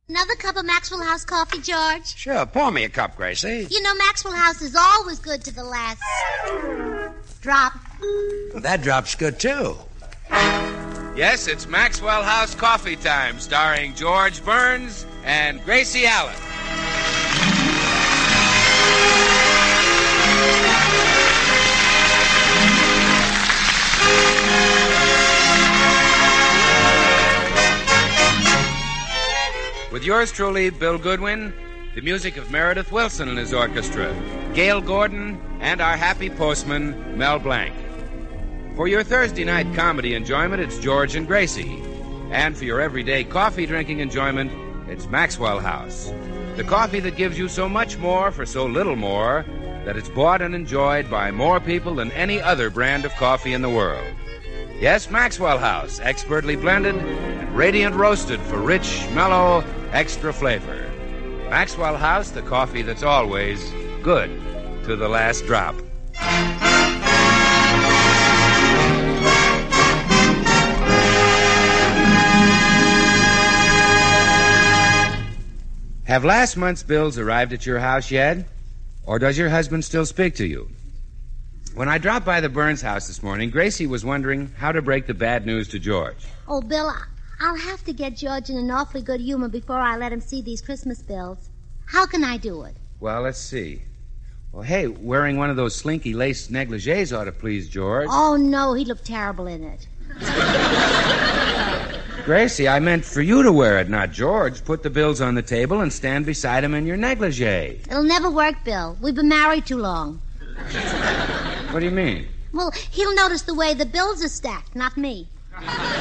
Another cup of Maxwell House coffee, George? Sure, pour me a cup, Gracie. You know Maxwell House is always good to the last drop. That drop's good, too. Yes, it's Maxwell House Coffee Time, starring George Burns and Gracie Allen. With yours truly, Bill Goodwin, the music of Meredith Wilson and his orchestra, Gail Gordon, and our happy postman, Mel Blanc. For your Thursday night comedy enjoyment, it's George and Gracie. And for your everyday coffee drinking enjoyment, it's Maxwell House. The coffee that gives you so much more for so little more that it's bought and enjoyed by more people than any other brand of coffee in the world. Yes, Maxwell House, expertly blended and radiant roasted for rich, mellow, extra flavor. Maxwell House, the coffee that's always good to the last drop. Have last month's bills arrived at your house yet? Or does your husband still speak to you? When I dropped by the Burns house this morning, Gracie was wondering how to break the bad news to George. Oh, Bill, I'll have to get George in an awfully good humor before I let him see these Christmas bills. How can I do it? Well, let's see. Well, hey, wearing one of those slinky lace negligees ought to please George. Oh, no, he'd look terrible in it. Gracie, I meant for you to wear it, not George. Put the bills on the table and stand beside him in your negligee. It'll never work, Bill. We've been married too long. What do you mean? Well, he'll notice the way the bills are stacked, not me.